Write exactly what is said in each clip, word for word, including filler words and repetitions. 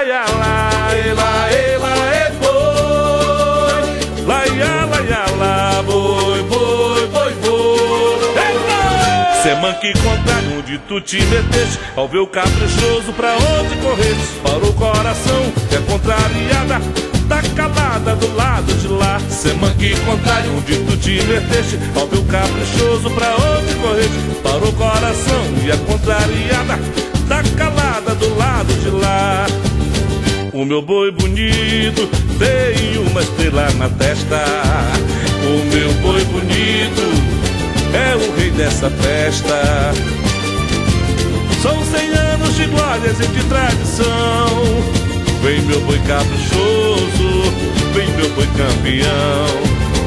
ia lá, ela, ela é boi. Lá ia, lá ia lá, boi, boi, boi, boi. Cê manque contrário onde tu te meteste, ao ver o caprichoso pra onde correste. Para o coração que é contrariada, tá calada do lado de lá. Cê manque contrário onde tu te meteste, ao ver o caprichoso pra onde correste. Para o coração e a contrariada, tá calada do lado de lá. O meu boi bonito tem uma estrela na testa. O meu boi bonito é o rei dessa festa. São cem anos de glórias e de tradição. Vem meu boi caprichoso, vem meu boi campeão.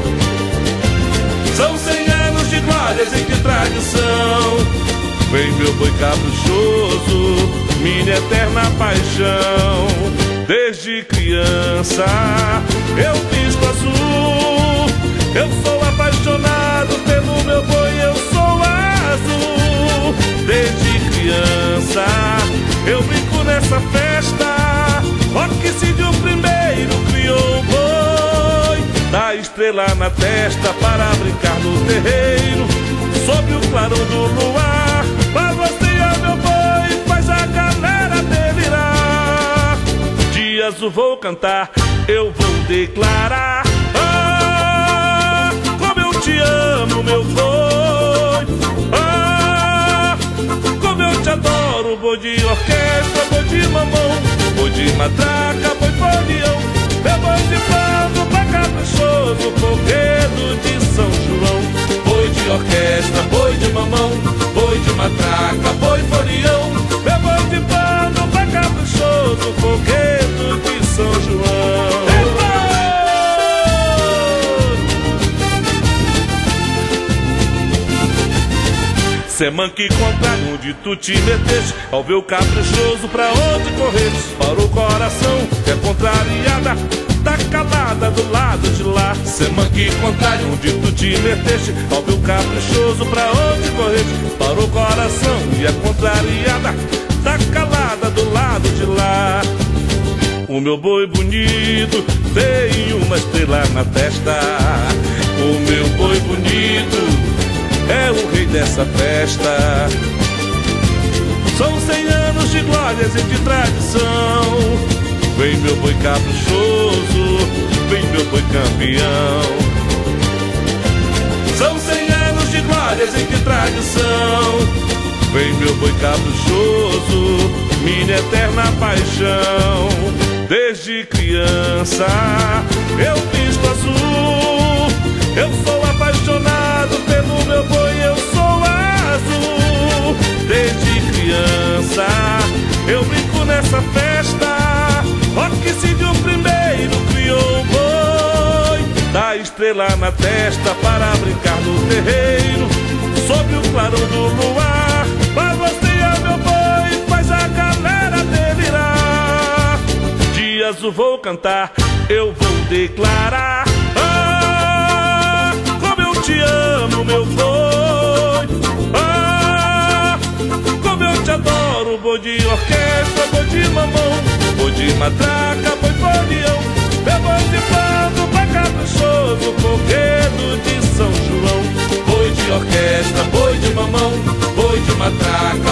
São cem anos de glórias e de tradição. Vem meu boi caprichoso, minha eterna paixão. Desde criança eu visto azul, eu sou apaixonado pelo meu boi, eu sou azul. Desde criança eu brinco nessa festa, Orquídeo primeiro criou o boi. Dá estrela na testa para brincar no terreiro, sob o clarão do luar. Balanceia meu boi, faz a galera delirar. De azul vou cantar, eu vou declarar: ah, como eu te amo, meu boi. Ah, como eu te adoro, boi de orquestra, boi de mamão, boi de matraca, boi folião. Meu boi de pano, boi caprichoso, coqueiro de São João. Boi de orquestra, boi de mamão, boi de matraca, boi folião. Meu boi de pano, boi caprichoso, coqueiro de São João. Cê manque contrário onde tu te meteste, ao ver o caprichoso pra onde correste. Para o coração que é contrariada, tá calada do lado de lá. Cê manque contrário onde tu te meteste, ao ver o caprichoso pra onde correste. Para o coração e a contrariada, tá calada do lado de lá. O meu boi bonito tem uma estrela na testa. O meu boi bonito é o rei dessa festa. São cem anos de glórias e de tradição. Vem meu boi caprichoso, vem meu boi campeão. São cem anos de glórias e de tradição. Vem meu boi caprichoso, minha eterna paixão. Desde criança eu visto azul, eu sou apaixonado pelo meu boi, eu sou azul. Desde criança eu brinco nessa festa, Orquídeo primeiro criou o boi. Dá estrela na testa para brincar no terreiro, sob o clarão do luar. Balanceia meu boi, faz a galera delirar. De azul vou cantar, eu vou declarar: ah, como eu te amo, meu boi. Ah, como eu te adoro, boi de orquestra, boi de mamão, boi de matraca, boi folião. Meu boi de pano, boi caprichoso, coqueiro de São João. Boi de orquestra, boi de mamão, boi de matraca,